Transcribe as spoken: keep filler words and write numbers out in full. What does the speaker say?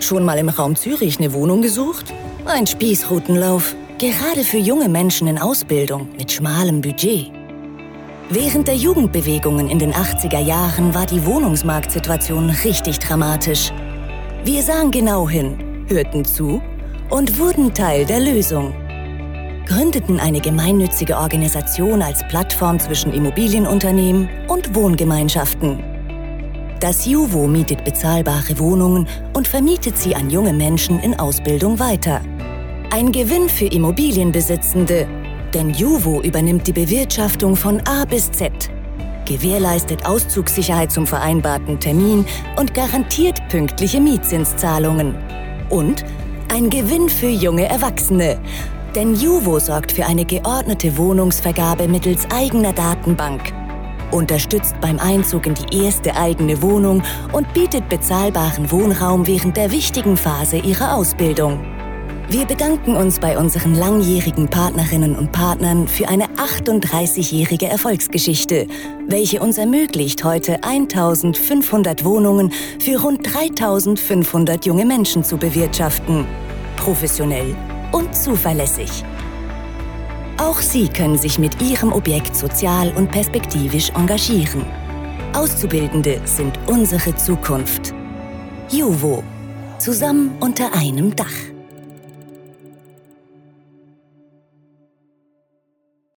Schon mal im Raum Zürich eine Wohnung gesucht? Ein Spießrutenlauf, gerade für junge Menschen in Ausbildung mit schmalem Budget. Während der Jugendbewegungen in den achtziger Jahren war die Wohnungsmarktsituation richtig dramatisch. Wir sahen genau hin, hörten zu und wurden Teil der Lösung. Gründeten eine gemeinnützige Organisation als Plattform zwischen Immobilienunternehmen und Wohngemeinschaften. Das Juvo mietet bezahlbare Wohnungen und vermietet sie an junge Menschen in Ausbildung weiter. Ein Gewinn für Immobilienbesitzende, denn Juvo übernimmt die Bewirtschaftung von A bis Z, gewährleistet Auszugssicherheit zum vereinbarten Termin und garantiert pünktliche Mietzinszahlungen. Und ein Gewinn für junge Erwachsene, denn Juvo sorgt für eine geordnete Wohnungsvergabe mittels eigener Datenbank, unterstützt beim Einzug in die erste eigene Wohnung und bietet bezahlbaren Wohnraum während der wichtigen Phase ihrer Ausbildung. Wir bedanken uns bei unseren langjährigen Partnerinnen und Partnern für eine achtunddreißigjährige Erfolgsgeschichte, welche uns ermöglicht, heute eintausendfünfhundert Wohnungen für rund dreitausendfünfhundert junge Menschen zu bewirtschaften. Professionell und zuverlässig. Auch Sie können sich mit Ihrem Objekt sozial und perspektivisch engagieren. Auszubildende sind unsere Zukunft. Juvo. Zusammen unter einem Dach.